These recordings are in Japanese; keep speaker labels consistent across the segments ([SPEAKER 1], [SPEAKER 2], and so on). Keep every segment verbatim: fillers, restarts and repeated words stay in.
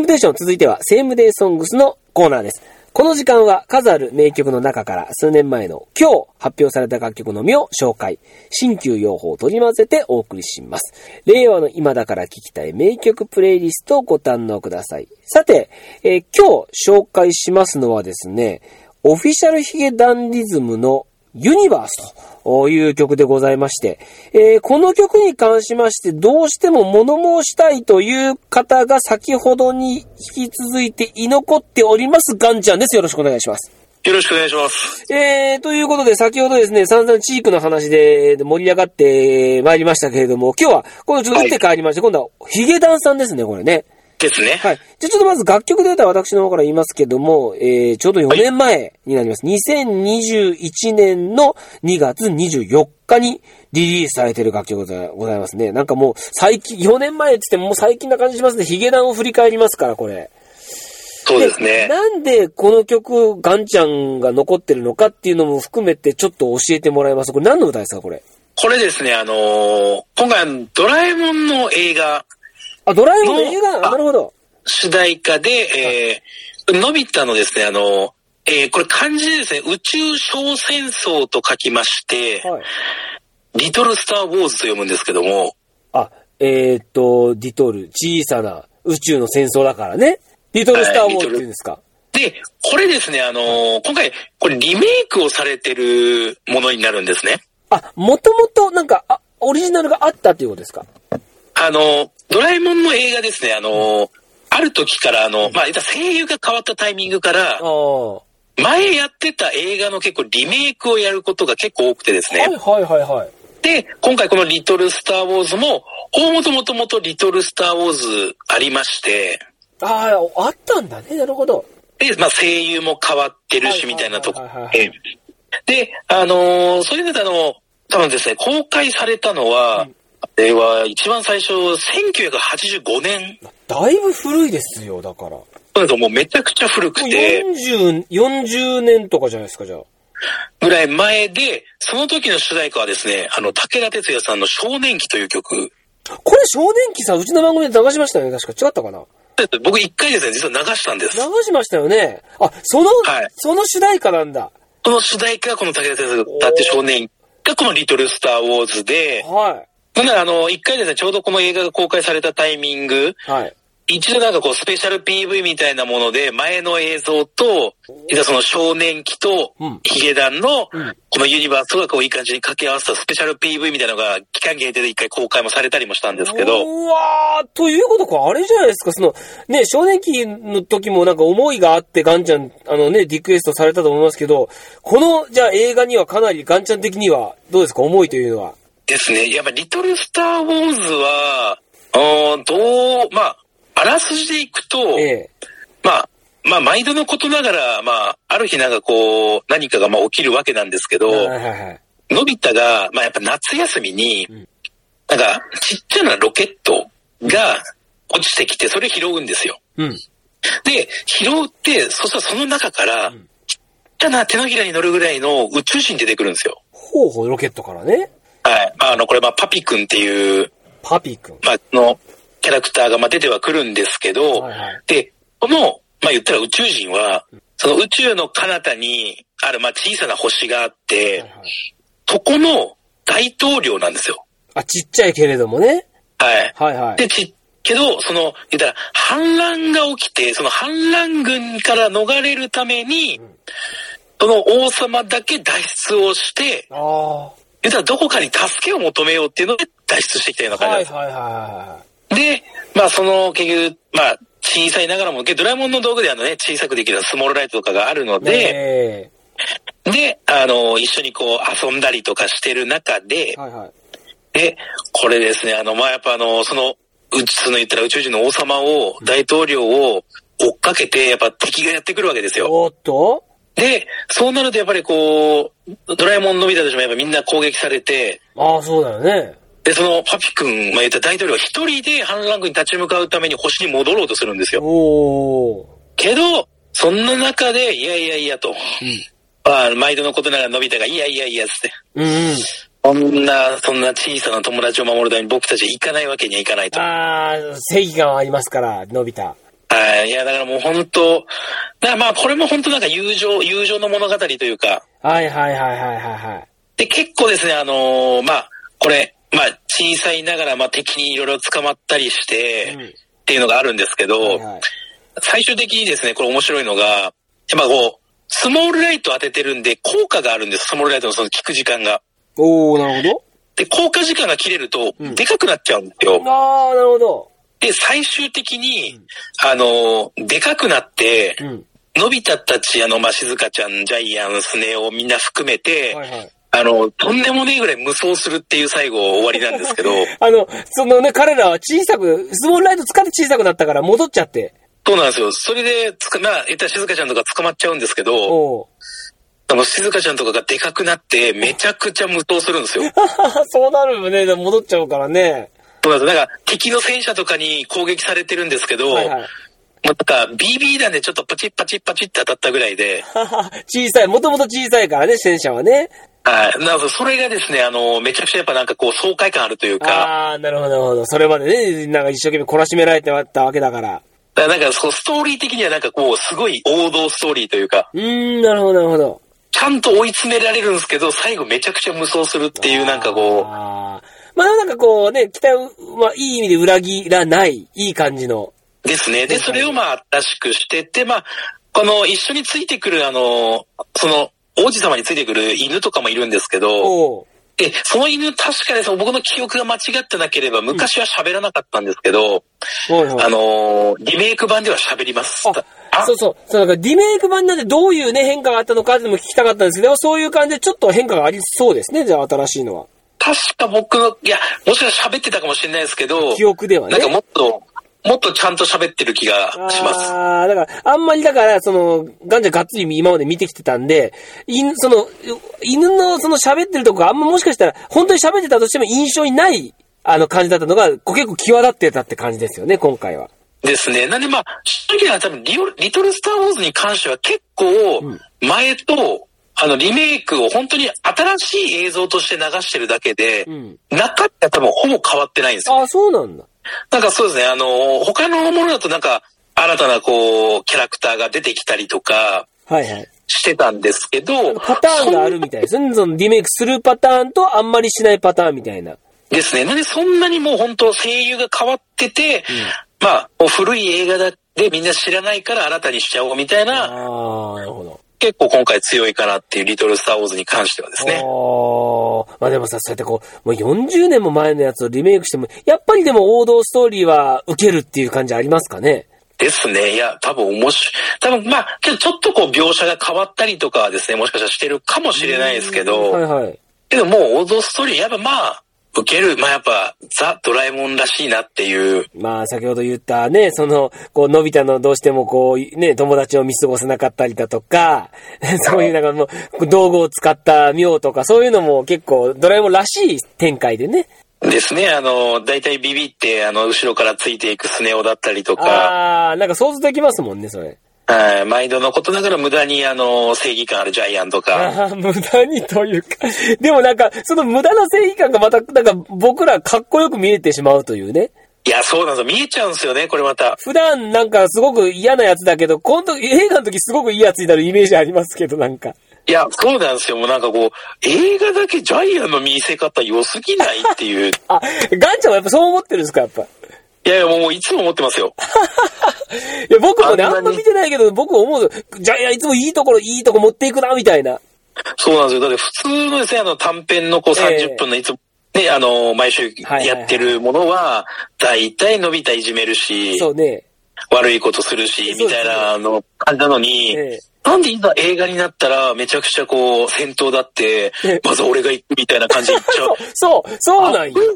[SPEAKER 1] プテーション、続いてはセームデイソングスのコーナーです。この時間は数ある名曲の中から数年前の今日発表された楽曲のみを紹介、新旧用法を取り混ぜてお送りします。令和の今だから聴きたい名曲プレイリストをご堪能ください。さて、えー、今日紹介しますのはですね、オフィシャルヒゲダンディズムのユニバースという曲でございまして、えー、この曲に関しましてどうしても物申したいという方が先ほどに引き続いて居残っておりますガンちゃんです。よろしくお願いします。
[SPEAKER 2] よろしくお願いします。
[SPEAKER 1] えー、ということで先ほどですね、散々チークの話で盛り上がってまいりましたけれども、今日はこのちょっと打って変わりまして、はい、今度はヒゲダンさんですね、これね。
[SPEAKER 2] ですね。
[SPEAKER 1] はい。じゃあちょっとまず楽曲データは私の方から言いますけども、えー、ちょうどよねんまえになります。はい、にせんにじゅういちねんのにがつにじゅうよっかにリリースされている楽曲でございますね。なんかもう最近、よねんまえって言ってももう最近な感じしますね。ヒゲダンを振り返りますから、これ。
[SPEAKER 2] そうですね。
[SPEAKER 1] なんでこの曲、ガンちゃんが残ってるのかっていうのも含めてちょっと教えてもらえます。これ何の歌ですか、これ。
[SPEAKER 2] これですね、あのー、今回ドラえもんの映画、
[SPEAKER 1] あ、ドラえもんの映画、なるほど。
[SPEAKER 2] 主題歌で、えー、のび太のですね、あの、えー、これ漢字でですね、宇宙小戦争と書きまして、はい、リトルスターウォーズと読むんですけども。
[SPEAKER 1] あ、えー、っと、リトル、小さな宇宙の戦争だからね。リトルスターウォーズって言うんですか。
[SPEAKER 2] で、これですね、あのー、今回、これリメイクをされてるものになるんですね。
[SPEAKER 1] あ、もともとなんか、あ、オリジナルがあったっていうことですか。
[SPEAKER 2] あの、ドラえもんの映画ですね、あの、ある時から、あの、まあ、声優が変わったタイミングから、前やってた映画の結構リメイクをやることが結構多くてですね。
[SPEAKER 1] はいはいはいはい。
[SPEAKER 2] で、今回このリトルスターウォーズも、大元もともとリトルスターウォーズありまして、
[SPEAKER 1] ああ、あったんだね、なるほど。
[SPEAKER 2] で、まあ、声優も変わってるし、みたいなところで、あのー、そういうのであの、多分ですね、公開されたのは、うん、あれは一番最初、せんきゅうひゃくはちじゅうごねん。
[SPEAKER 1] だいぶ古いですよ、だから。
[SPEAKER 2] そうです、もうめちゃくちゃ古くて。
[SPEAKER 1] よんじゅう、よんじゅうねんとかじゃないですか、じゃあ。
[SPEAKER 2] ぐらい前で、その時の主題歌はですね、あの、武田鉄矢さんの少年期という曲。
[SPEAKER 1] これ少年期さ、うちの番組で流しましたよね、確か。違ったかな。
[SPEAKER 2] 僕一回ですね、実は流したんです。
[SPEAKER 1] 流しましたよね。あ、その、はい、その主題歌なんだ。
[SPEAKER 2] この主題歌がこの武田鉄矢が歌って少年がこのリトルスターウォーズで、はい。なんならあの、一回ですね、ちょうどこの映画が公開されたタイミング、はい。一度なんかこうスペシャル ピーブイ みたいなもので前の映像と、実はその少年期とヒゲダンのこのユニバースがこういい感じに掛け合わせたスペシャル ピーブイ みたいなのが期間限定で一回公開もされたりもしたんですけど。
[SPEAKER 1] うわー、ということか、あれじゃないですか、そのね、少年期の時もなんか思いがあってガンちゃん、あのね、リクエストされたと思いますけど、このじゃあ映画にはかなりガンちゃん的にはどうですか、思いというのは。
[SPEAKER 2] ですね、やっぱリトルスターウォーズは、あどう、まあ、あらすじでいくと、ええ、まあ、まあ、毎度のことながら、まあ、ある日なんかこう、何かがまあ起きるわけなんですけど、はいはいはい、のび太が、まあやっぱ夏休みに、うん、なんか、ちっちゃなロケットが落ちてきて、それ拾うんですよ。うん、で、拾って、そしたらその中から、うん、ちっちゃな手のひらに乗るぐらいの宇宙人出てくるんですよ。
[SPEAKER 1] ほうほう、ロケットからね。
[SPEAKER 2] はい。まあ、あの、これ、まあ、パピくんっていう、
[SPEAKER 1] パピくん。
[SPEAKER 2] まあ、の、キャラクターがまあ出てはくるんですけど、はいはい、で、この、まあ言ったら宇宙人は、その宇宙の彼方にあるまあ小さな星があって、はいはい、そこの大統領なんですよ。
[SPEAKER 1] あ、ちっちゃいけれどもね。
[SPEAKER 2] はい。
[SPEAKER 1] はいはい。
[SPEAKER 2] で、ち、けど、その、言ったら反乱が起きて、その反乱軍から逃れるために、うん、その王様だけ脱出をして、ああ。言ったらどこかに助けを求めようっていうので脱出してきたような感じなんです。はいはいはい。で、まあその結局、まあ小さいながらも、ドラえもんの道具であのね、小さくできるスモールライトとかがあるので、で、あの、一緒にこう遊んだりとかしてる中で、はいはい、で、これですね、あの、まあやっぱあの、その、うち、その言ったら宇宙人の王様を、大統領を追っかけて、やっぱ敵がやってくるわけですよ。
[SPEAKER 1] おっと？
[SPEAKER 2] で、そうなるとやっぱりこう、ドラえもんのび太たちもやっぱみんな攻撃されて、
[SPEAKER 1] ああ、そうだよね。
[SPEAKER 2] で、そのパピ君、まあ、言った大統領は一人で反乱軍に立ち向かうために星に戻ろうとするんですよ。おけど、そんな中で、いやいやいやと。うん、まあ、毎度のことながらのび太が、いやいやいやつって。うん、そんな、そんな小さな友達を守るために僕たちは行かないわけにはいかないと。
[SPEAKER 1] ああ、正義感はありますから、のび太。
[SPEAKER 2] ははい。いや、だからもう本当、だからまあこれも本当なんか友情、友情の物語というか。
[SPEAKER 1] はいはいはいはいはいはい。
[SPEAKER 2] で、結構ですね、あのー、まあ、これ、まあ小さいながらまあ敵にいろいろ捕まったりして、うん、っていうのがあるんですけど、はいはい、最終的にですね、これ面白いのが、やっぱこう、スモールライト当ててるんで効果があるんです、スモールライトのその効く時間が。
[SPEAKER 1] おー、なるほど。
[SPEAKER 2] で、効果時間が切れると、でかくなっちゃうんですよ。
[SPEAKER 1] うん、あー、なるほど。
[SPEAKER 2] で、最終的に、うん、あの、でかくなって、うん、のび太たち、あの、まあ、静香ちゃん、ジャイアン、スネ夫みんな含めて、はいはい、あの、とんでもねえぐらい無双するっていう最後終わりなんですけど。
[SPEAKER 1] あの、そのね、彼らは小さく、スモールライト使って小さくなったから戻っちゃって。
[SPEAKER 2] そうなんですよ。それで、つか、まあ、言ったら静香ちゃんとか捕まっちゃうんですけど、おあの、静香ちゃんとかがでかくなって、めちゃくちゃ無双するんですよ。
[SPEAKER 1] そうなるよね。戻っちゃうからね。
[SPEAKER 2] そうなんです。なんか、敵の戦車とかに攻撃されてるんですけど、はいはい、なんか、ビービー 弾でちょっとパチッパチッパチッって当たったぐらいで。
[SPEAKER 1] 小さい、もともと小さいからね、戦車はね。
[SPEAKER 2] はい。なので、それがですね、あの、めちゃくちゃやっぱなんかこう、爽快感あるというか。
[SPEAKER 1] ああ、なるほど、なるほど。それまでね、なんか一生懸命懲らしめられてたわけだから。だ
[SPEAKER 2] からなんか、そのストーリー的にはなんかこう、すごい王道ストーリーというか。
[SPEAKER 1] うーん、なるほど、なるほど。
[SPEAKER 2] ちゃんと追い詰められるんですけど、最後めちゃくちゃ無双するっていうなんかこう。
[SPEAKER 1] あまあなんかこうね、期待、まあいい意味で裏切らない、いい感じの。
[SPEAKER 2] ですね。で、それをまあ、新しくしてって、まあ、この一緒についてくるあの、その、王子様についてくる犬とかもいるんですけど、で、その犬確かですね、僕の記憶が間違ってなければ、昔は喋らなかったんですけど、うん、あの、リメイク版では喋ります。
[SPEAKER 1] あそうそう。そう、なんかリメイク版なんでどういうね、変化があったのかっても聞きたかったんですけど、そういう感じでちょっと変化がありそうですね、じゃあ新しいのは。
[SPEAKER 2] 確か僕の、いや、もしかしたら喋ってたかもしれないですけど、
[SPEAKER 1] 記憶ではね。
[SPEAKER 2] なんかもっと、もっとちゃんと喋ってる気がします。
[SPEAKER 1] ああ、だから、あんまりだから、その、ガンちゃんがっつり今まで見てきてたんで、犬、その、犬のその喋ってるとこがあんまもしかしたら、本当に喋ってたとしても印象にない、あの感じだったのが、結構際立ってたって感じですよね、今回は。
[SPEAKER 2] ですね。なんでまあ、正直な多分リ、リトルスターウォーズに関しては結構、前と、うんあの、リメイクを本当に新しい映像として流してるだけで、うん、中って多分ほぼ変わってないんですよ。
[SPEAKER 1] ああ、そうなんだ。
[SPEAKER 2] なんかそうですね、あの、他のものだとなんか、新たなこう、キャラクターが出てきたりとか、はいはい。してたんですけど、
[SPEAKER 1] パターンがあるみたいですね。そのリメイクするパターンとあんまりしないパターンみたいな。
[SPEAKER 2] ですね。なんでそんなにもう本当声優が変わってて、うん、まあ、古い映画だでみんな知らないから新たにしちゃおうみたいな。
[SPEAKER 1] ああ、なるほど。
[SPEAKER 2] 結構今回強いかなっていうリトルスターウォーズに関してはですね。
[SPEAKER 1] あまあでもさ、そうやってこう、もうよんじゅうねんも前のやつをリメイクしても、やっぱりでも王道ストーリーは受けるっていう感じありますかね？
[SPEAKER 2] ですね。いや、多分面白い。多分まあ、けどちょっとこう描写が変わったりとかはですね、もしかしたらしてるかもしれないですけど、はいはい。けどもう王道ストーリー、やっぱまあ、受ける、まあやっぱ、ザ・ドラえもんらしいなっていう。
[SPEAKER 1] まあ先ほど言ったね、その、こう、のび太のどうしてもこう、ね、友達を見過ごせなかったりだとか、そういうなんかもう、道具を使った妙とか、そういうのも結構ドラえもんらしい展開でね。
[SPEAKER 2] ですね、あの、だいたいビビって、あの、後ろからついていくスネ夫だったりとか。
[SPEAKER 1] ああ、なんか想像できますもんね、それ。
[SPEAKER 2] はい、毎度のことながら無駄にあの、正義感あるジャイアンとか。
[SPEAKER 1] ああ、無駄にというか。でもなんか、その無駄な正義感がまた、なんか僕らかっこよく見えてしまうというね。
[SPEAKER 2] いや、そうなんですよ。見えちゃうんですよね、これまた。
[SPEAKER 1] 普段なんかすごく嫌なやつだけど、今度映画の時すごくいいやつになるイメージありますけど、なんか。
[SPEAKER 2] いや、そうなんですよ。もうなんかこう、映画だけジャイアンの見せ方良すぎないっていう。
[SPEAKER 1] あ、ガンちゃんはやっぱそう思ってるんですか、やっぱ。
[SPEAKER 2] いやいや、もういつも思ってますよ。
[SPEAKER 1] いや、僕もね、あんま見てないけど、僕思う、ジャイアンいつもいいところ、いいとこ持っていくな、みたいな。
[SPEAKER 2] そうなんですよ。だって普通のですね、あの短編のこうさんじゅっぷんのいつも、えー、ね、あの、毎週やってるものは、だいたいのび太いじめるし、
[SPEAKER 1] そうね。
[SPEAKER 2] 悪いことするし、みたいな、あの、感じなのに、えー、なんでいざ映画になったら、めちゃくちゃこう、戦闘だって、まず俺が行くみたいな感じで言っちゃう。
[SPEAKER 1] そう、そうなんよ。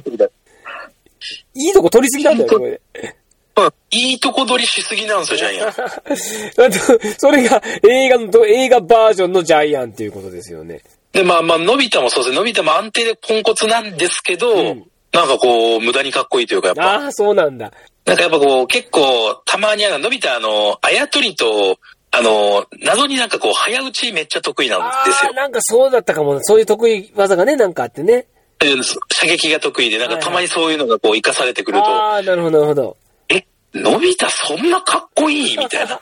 [SPEAKER 1] いいとこ取りすぎなんだよ、これ。
[SPEAKER 2] うん。いいとこ取りしすぎなんですよ、ジャイアン。
[SPEAKER 1] それが映画の、映画バージョンのジャイアンっていうことですよね。
[SPEAKER 2] で、まあまあ、のび太もそうですね。のび太も安定でポンコツなんですけど、うん、なんかこう、無駄にかっこいいというか、やっぱ。
[SPEAKER 1] ああ、そうなんだ。
[SPEAKER 2] なんかやっぱこう、結構、たまにあの、のび太あの、あやとりと、あの、謎になんかこう、早打ちめっちゃ得意なんですよ。
[SPEAKER 1] ああ、なんかそうだったかも。そういう得意技がね、なんかあってね。
[SPEAKER 2] 射撃が得意で、なんかたまにそういうのがこう、活かされてくると。
[SPEAKER 1] ああ、なるほど、なるほど。
[SPEAKER 2] え、 のび太そんなかっこいいみたいな。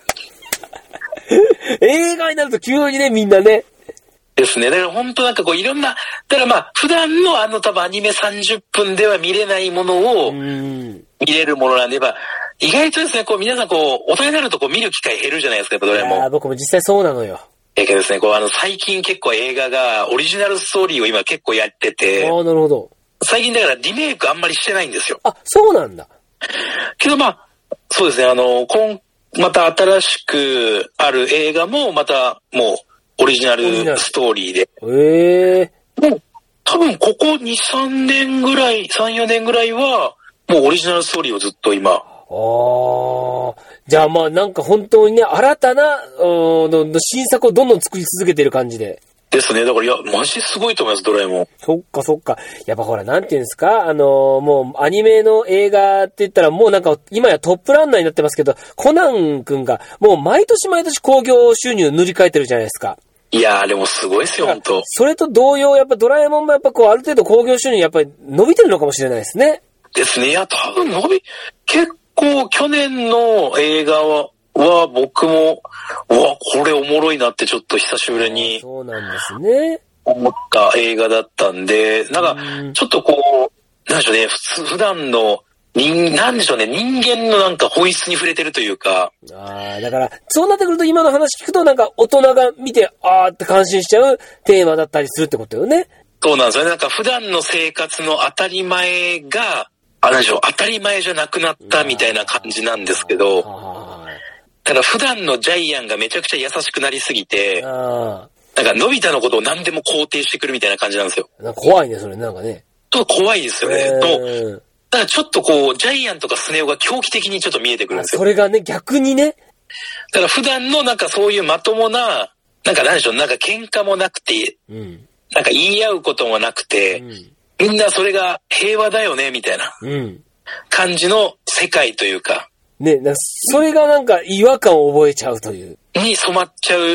[SPEAKER 1] 映画になると急にね、みんなね。
[SPEAKER 2] ですね。だから本当なんかこういろんな、だからまあ普段のあの多分アニメさんじゅっぷんでは見れないものを見れるものなんで、やっぱ意外とですね、こう皆さんこう大人になるとこう見る機会減るじゃないですか、やっぱどれも。
[SPEAKER 1] いや僕も実際そうなのよ。
[SPEAKER 2] えけどですね、こうあの最近結構映画がオリジナルストーリーを今結構やってて。
[SPEAKER 1] ああ、なるほど。
[SPEAKER 2] 最近だからリメイクあんまりしてないんですよ。
[SPEAKER 1] あ、そうなんだ。
[SPEAKER 2] けどまあ、そうですね、あの、今、また新しくある映画もまたもうオリジナルストーリーで。
[SPEAKER 1] へえー。
[SPEAKER 2] もう多分ここに、さんねんぐらい、さん、よねんぐらいはもうオリジナルストーリーをずっと今。あ
[SPEAKER 1] あ。じゃあまあなんか本当にね、新たな、うん、新作をどんどん作り続けてる感じで。
[SPEAKER 2] ですね。だから、いや、マジすごいと思います、ドラえもん。
[SPEAKER 1] そっかそっか。やっぱほら、なんていうんですか、あのー、もう、アニメの映画って言ったら、もうなんか、今やトップランナーになってますけど、コナン君が、もう毎年毎年興行収入塗り替えてるじゃないですか。
[SPEAKER 2] いやー、でもすごいですよ、ほんと。
[SPEAKER 1] それと同様、やっぱドラえもんもやっぱこう、ある程度興行収入やっぱり伸びてるのかもしれないですね。
[SPEAKER 2] ですね。いや、多分伸び、結構、去年の映画は、は僕も、うわ、これおもろいなってちょっと久しぶりに。
[SPEAKER 1] そうなんですね。
[SPEAKER 2] 思った映画だったんで、なんか、ちょっとこう、なんでしょうね、普通、普段の人、なんでしょうね、人間のなんか本質に触れてるというか。
[SPEAKER 1] ああ、だから、そうなってくると今の話聞くとなんか大人が見て、あーって感心しちゃうテーマだったりするってことよね。
[SPEAKER 2] そうなんですよね。なんか普段の生活の当たり前が、あれでしょう、当たり前じゃなくなったみたいな感じなんですけど、ただ普段のジャイアンがめちゃくちゃ優しくなりすぎて、
[SPEAKER 1] あ
[SPEAKER 2] なんかのび太のことを何でも肯定してくるみたいな感じなんですよ。
[SPEAKER 1] なんか怖いね、それなんかね。
[SPEAKER 2] ちょっと怖いですよね。
[SPEAKER 1] えー、
[SPEAKER 2] とだからちょっとこう、ジャイアンとかスネ夫が狂気的にちょっと見えてくるんですよ。
[SPEAKER 1] それがね、逆にね。
[SPEAKER 2] だから普段のなんかそういうまともな、なんか何でしょう、なんか喧嘩もなくて、うん、なんか言い合うこともなくて、うん、みんなそれが平和だよね、みたいな感じの世界というか。
[SPEAKER 1] ね、なんかそれがなんか違和感を覚えちゃうという。
[SPEAKER 2] に染まっちゃう。うん、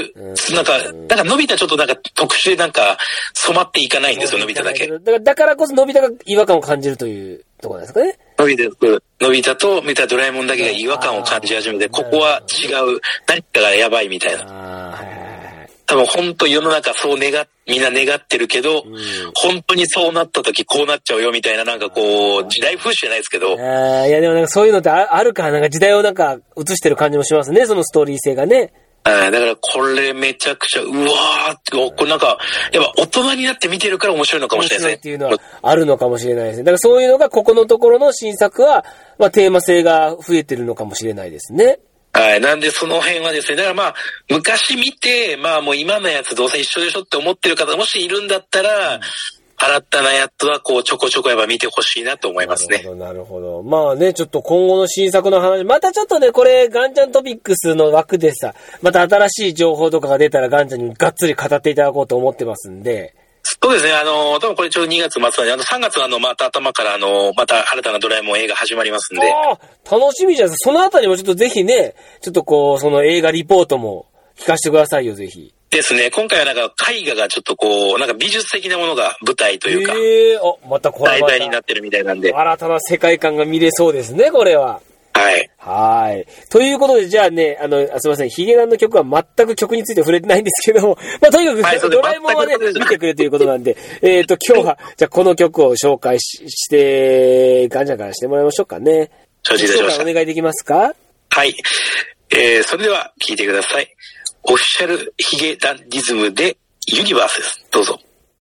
[SPEAKER 2] なんか、なんかのび太ちょっとなんか特殊でなんか染まっていかないんですよ、のび太だけ。
[SPEAKER 1] だから、だからこそのび太が違和感を感じるというところですかね。
[SPEAKER 2] のび太、のび太と見たドラえもんだけが違和感を感じ始めて、ここは違う、何かがやばいみたいな。あはいはいはい、多分本当世の中そう願っ、みんな願ってるけど、うん、本当にそうなった時こうなっちゃうよみたいななんかこう、時代風刺じゃないですけど。
[SPEAKER 1] あいやでもなんかそういうのってあるから、なんか時代をなんか映してる感じもしますね、そのストーリー性がね。
[SPEAKER 2] だからこれめちゃくちゃ、うわーって、これなんか、やっぱ大人になって見てるから面白いのかもしれないですね。
[SPEAKER 1] 面白いっていうのはあるのかもしれないですね。だからそういうのがここのところの新作は、まあテーマ性が増えてるのかもしれないですね。
[SPEAKER 2] はい。なんでその辺はですね、だからまあ、昔見て、まあもう今のやつどうせ一緒でしょって思ってる方もしいるんだったら、うん新たなやつはこうちょこちょこやっぱ見てほしいなと思いますね。
[SPEAKER 1] なるほど、なるほど。まあね、ちょっと今後の新作の話、またちょっとね、これ、ガンちゃんトピックスの枠でさ、また新しい情報とかが出たらガンちゃんにがっつり語っていただこうと思ってますんで。
[SPEAKER 2] そうですね、あの、多分これちょうどにがつ末なんで、あのさんがつのあの、また頭からあの、また新たなドラえもん映画始まりますんで。
[SPEAKER 1] ああ、楽しみじゃないですか。そのあたりもちょっとぜひね、ちょっとこう、その映画リポートも聞かせてくださいよ、ぜひ。
[SPEAKER 2] ですね。今回はなんか絵画がちょっとこう、なんか美術的なものが舞台というか。
[SPEAKER 1] ええー、お、またこれまた
[SPEAKER 2] 題材になってるみたいなんで。
[SPEAKER 1] 新たな世界観が見れそうですね、これは。
[SPEAKER 2] はい。
[SPEAKER 1] はい。ということで、じゃあね、あの、すいません、ヒゲダンの曲は全く曲について触れてないんですけども、まあ、とにかく、はい、ドラえもんはね、見てくれということなんで、えっと、今日は、じゃあこの曲を紹介し、して、ガンちゃんからしてもらいましょうかね。
[SPEAKER 2] 承知いたしました。
[SPEAKER 1] お願いできますか？
[SPEAKER 2] はい。えー、それでは聴いてください。オフィシャルヒゲダンディズムでユニバースです。どうぞ。